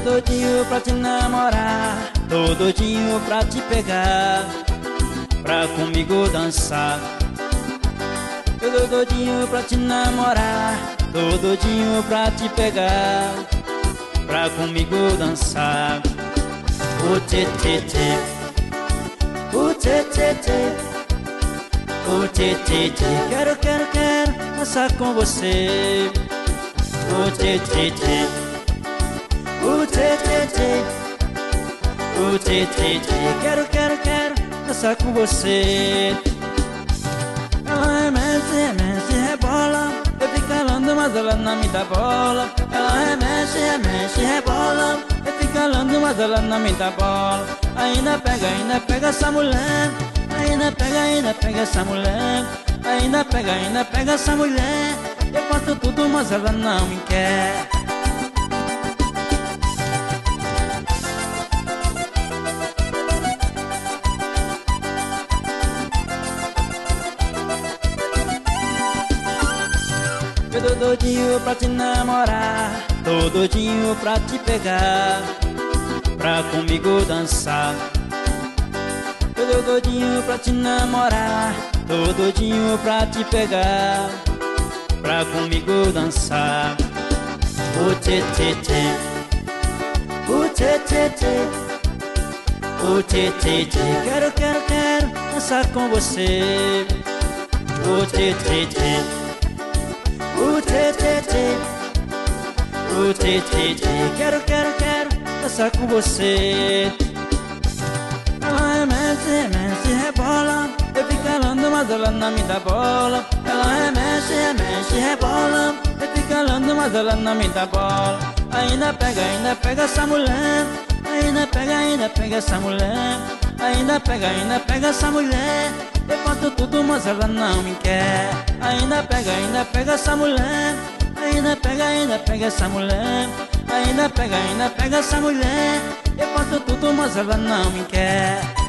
doidinho pra te namorar, tô doidinho pra te pegar, pra comigo dançar. Eu tô doidinho pra te namorar, tô doidinho pra te pegar, pra comigo dançar. O tê tê tê, o tê tê tê, o tê tê tê. Quero, quero, quero dançar com você. O tê tê tê, o tê tê tê, o tê tê tê. Quero, quero, quero dançar com você. Ela remexe, remexe, rebola, eu fico calando, mas ela não me dá bola. Ela remexe, remexe, rebola, eu fico calando, mas ela não me dá bola. Ainda pega essa mulher. Ainda pega essa mulher. Ainda pega essa mulher. Eu faço tudo, mas ela não me quer. Eu tô doidinho pra te namorar, tô doidinho pra te pegar, pra comigo dançar. Eu tô doidinho pra te namorar, tô doidinho pra te pegar, pra comigo dançar. O tê tê tê, o tê tê tê, o tê tê tê. Quero, quero, quero dançar com você. O tê tê tê, o tê tê tê, o tê tê tê. Quero, quero, quero dançar com você. Ela remexe, remexe, rebola, eu fico calando, mas ela não me dá bola. Ela remexe, remexe, rebola, eu fico calando, mas ela não me dá bola. Ainda pega essa mulher. Ainda pega essa mulher. Ainda pega essa mulher. Eu faço tudo, mas ela não me quer. Ainda pega essa mulher. Ainda pega essa mulher. Ainda pega essa mulher. Eu faço tudo, mas ela não me quer.